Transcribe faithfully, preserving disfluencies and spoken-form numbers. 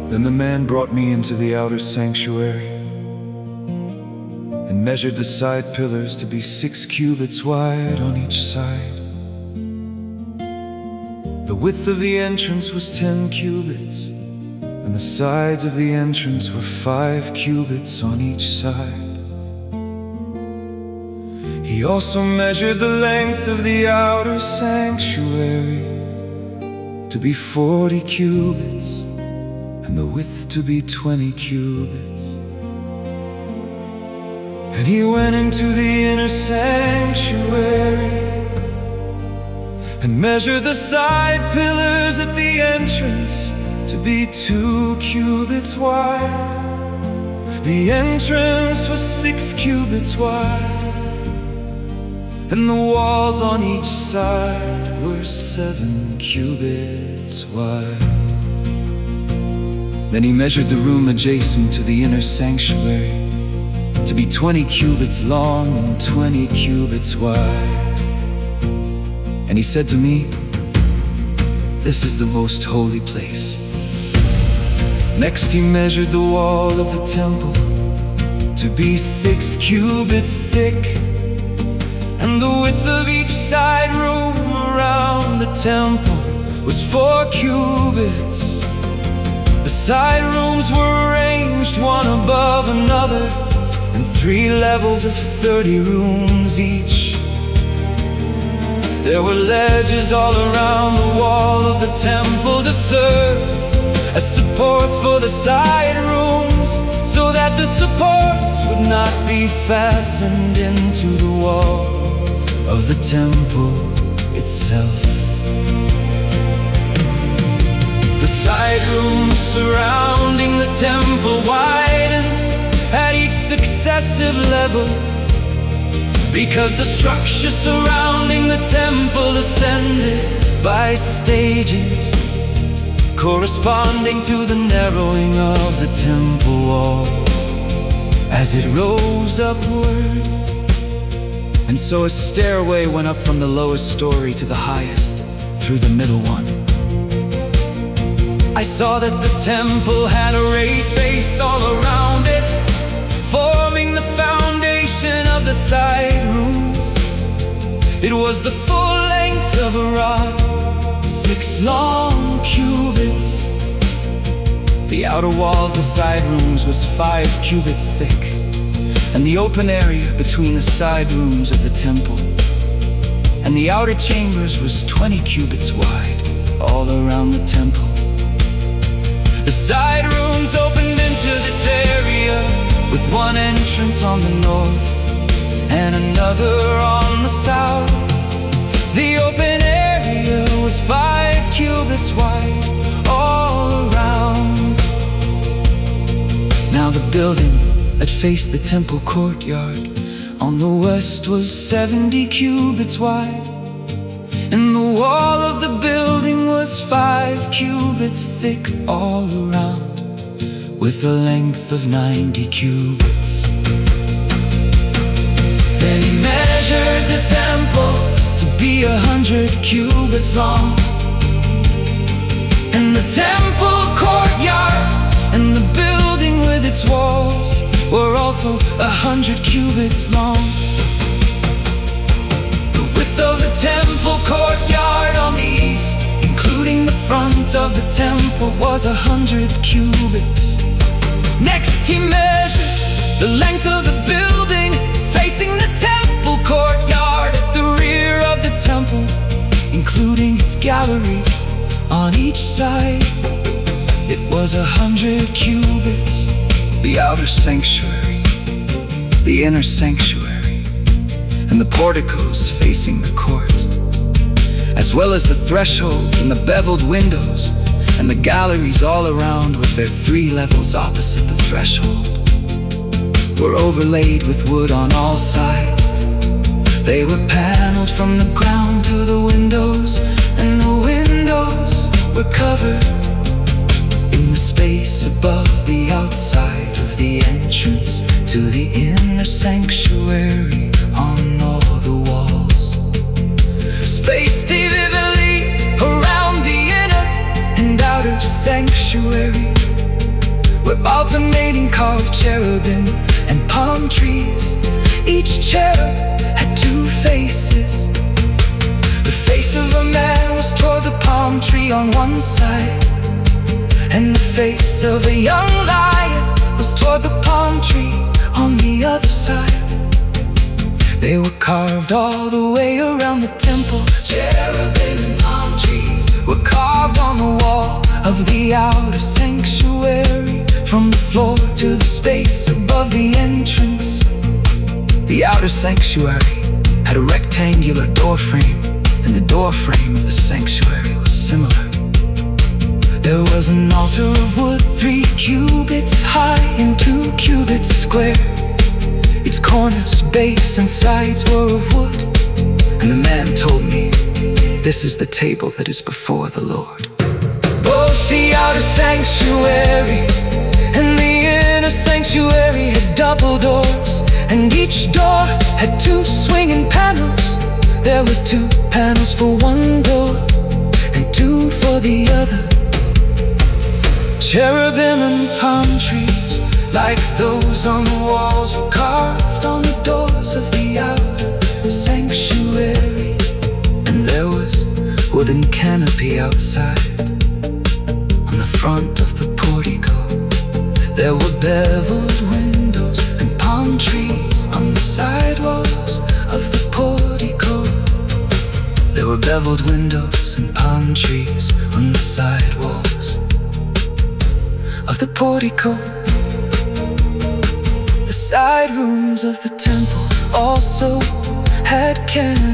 Then the man brought me into the outer sanctuary and measured the side pillars to be six cubits wide on each side. The width of the entrance was ten cubits, and the sides of the entrance were five cubits on each side. He also measured the length of the outer sanctuary to be forty cubits, and the width to be twenty cubits. And he went into the inner sanctuary and measured the side pillars at the entrance to be two cubits wide. The entrance was six cubits wide, and the walls on each side were seven cubits wide. Then he measured the room adjacent to the inner sanctuary to be twenty cubits long and twenty cubits wide. And he said to me, "This is the most holy place." Next he measured the wall of the temple to be six cubits thick, and the width of each side room around the temple was four cubits. The side rooms were arranged one above another in three levels of thirty rooms each. There were ledges all around the wall of the temple to serve as supports for the side rooms, so that the supports would not be fastened into the wall of the temple itself. The side rooms surrounding the temple widened at each successive level, because the structure surrounding the temple ascended by stages corresponding to the narrowing of the temple wall as it rose upward. And so a stairway went up from the lowest story to the highest through the middle one. I saw that the temple had a raised base all around it, forming the foundation of the side rooms. It was the full length of a rod, six long cubits. The outer wall of the side rooms was five cubits thick, and the open area between the side rooms of the temple and the outer chambers was twenty cubits wide all around the temple. The side rooms opened into this area with one entrance on the north and another on the south. The open area was five cubits wide all around. Now the building that faced the temple courtyard on the west was seventy cubits wide, and the wall of the building was five cubits thick all around, with a length of ninety cubits. Then he measured the temple to be a hundred cubits long, and the temple courtyard and the building with its walls were also a hundred cubits long. The width of the temple courtyard on the east, including the front of the temple, was a hundred cubits. Next he measured the length of the building facing the temple courtyard at the rear of the temple, including its galleries on each side. It was a hundred cubits. The outer sanctuary, the inner sanctuary, and the porticos facing the court, as well as the thresholds and the beveled windows and the galleries all around with their three levels opposite the threshold, were overlaid with wood on all sides. They were paneled from the ground to the windows, and the windows were covered in the space above the outside of the entrance to the inner sanctuary on all the walls, spaced evenly around the inner and outer sanctuary. were alternating carved cherubim and palm trees. Each cherub had two faces. The face of a man was toward the palm tree on one side, and the face of a young lion was toward the palm tree on the other side. They were carved all the way around the temple. Cherubim and palm trees were carved on the wall of the outer sanctuary, from the floor to the space above the entrance. The outer sanctuary had a rectangular door frame, and the door frame of the sanctuary was similar. There was an altar of wood, three cubits high and two cubits square. Its corners, base, and sides were of wood. And the man told me, "This is the table that is before the Lord." Both the outer sanctuary and the inner sanctuary had double doors, and each door had two swinging panels. There were two panels for one door and two for the other. Cherubim and palm trees, like those on the walls, were carved on the doors of the outer sanctuary. And there was wooden canopy outside on the front of the portico. There were beveled windows and palm trees on the side walls of the portico. There were beveled windows and palm trees on the side walls of the portico. The side rooms of the temple also had canopies